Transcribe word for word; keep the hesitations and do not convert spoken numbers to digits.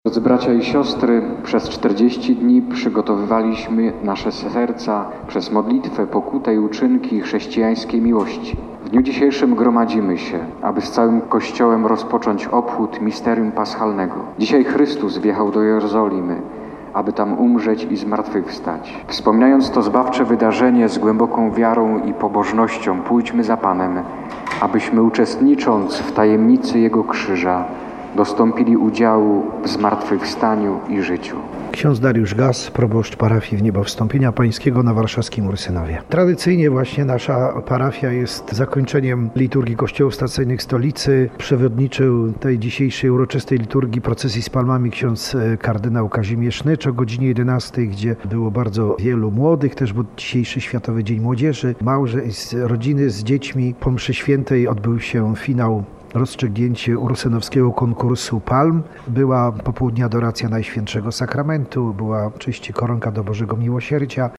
Drodzy bracia i siostry, przez czterdzieści dni przygotowywaliśmy nasze serca przez modlitwę, pokutę i uczynki chrześcijańskiej miłości. W dniu dzisiejszym gromadzimy się, aby z całym Kościołem rozpocząć obchód misterium paschalnego. Dzisiaj Chrystus wjechał do Jerozolimy, aby tam umrzeć i zmartwychwstać. Wspominając to zbawcze wydarzenie z głęboką wiarą i pobożnością, pójdźmy za Panem, abyśmy uczestnicząc w tajemnicy Jego krzyża, dostąpili udziału w zmartwychwstaniu i życiu. Ksiądz Dariusz Gaz, proboszcz parafii w Niebo Wstąpienia Pańskiego na warszawskim Ursynowie. Tradycyjnie właśnie nasza parafia jest zakończeniem liturgii kościołów stacyjnych stolicy. Przewodniczył tej dzisiejszej uroczystej liturgii procesji z palmami ksiądz kardynał Kazimierz Nycz o godzinie jedenastej, gdzie było bardzo wielu młodych, też bo dzisiejszy Światowy Dzień Młodzieży, małżeństw, rodziny z dziećmi. Po mszy świętej odbył się finał, rozstrzygnięcie ursynowskiego konkursu palm. Była popołudnia adoracja Najświętszego Sakramentu, była oczywiście koronka do Bożego Miłosierdzia.